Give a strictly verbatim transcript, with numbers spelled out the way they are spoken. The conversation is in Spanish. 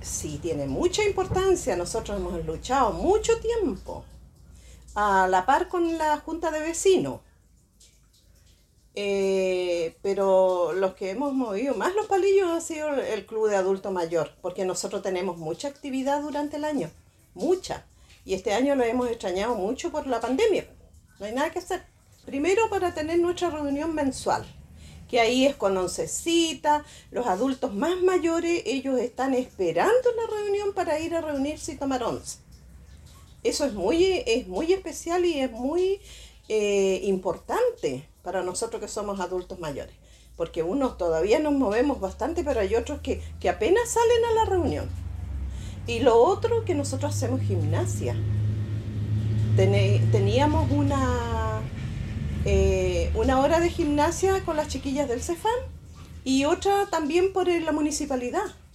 Sí, tiene mucha importancia. Nosotros hemos luchado mucho tiempo a la par con la Junta de Vecinos. Eh, pero los que hemos movido más los palillos ha sido el Club de Adulto Mayor, porque nosotros tenemos mucha actividad durante el año, mucha. Y este año lo hemos extrañado mucho por la pandemia. No hay nada que hacer. Primero para tener nuestra reunión mensual, que ahí es con oncecita, los adultos más mayores, ellos están esperando la reunión para ir a reunirse y tomar once. Eso es muy, es muy especial y es muy eh, importante para nosotros que somos adultos mayores, porque unos todavía nos movemos bastante, pero hay otros que, que apenas salen a la reunión. Y lo otro, que nosotros hacemos gimnasia. Tene- teníamos una, eh, una hora de gimnasia con las chiquillas del Cefam y otra también por la municipalidad.